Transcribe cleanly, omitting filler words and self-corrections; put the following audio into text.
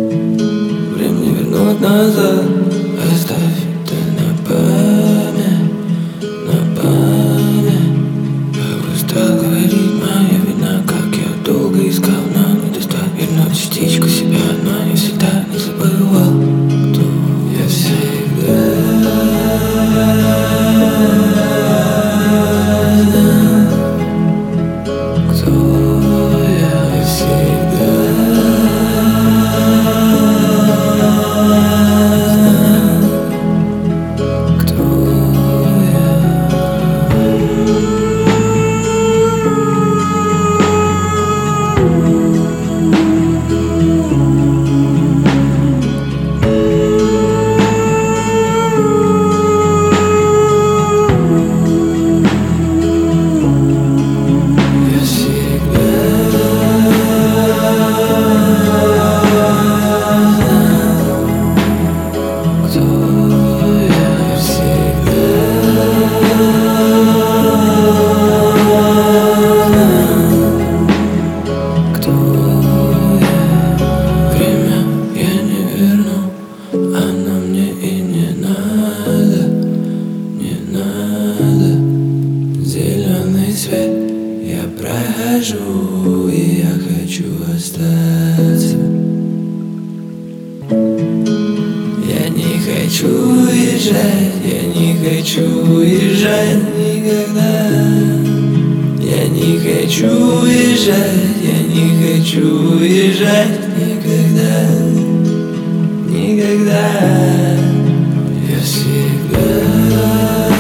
Времени вернуть назад, оставь это на память, на память. Я устал говорить, моя вина, как я долго искал, но не достал вернуть частичку себя, но я всегда не забывал, кто я всегда знал, кто я всегда знал, кто я. Оно мне и не надо, не надо. Зеленый свет я прохожу, и я хочу остаться. Я не хочу уезжать, я не хочу уезжать никогда. Я не хочу уезжать, я не хочу уезжать никогда. Никогда. Я всегда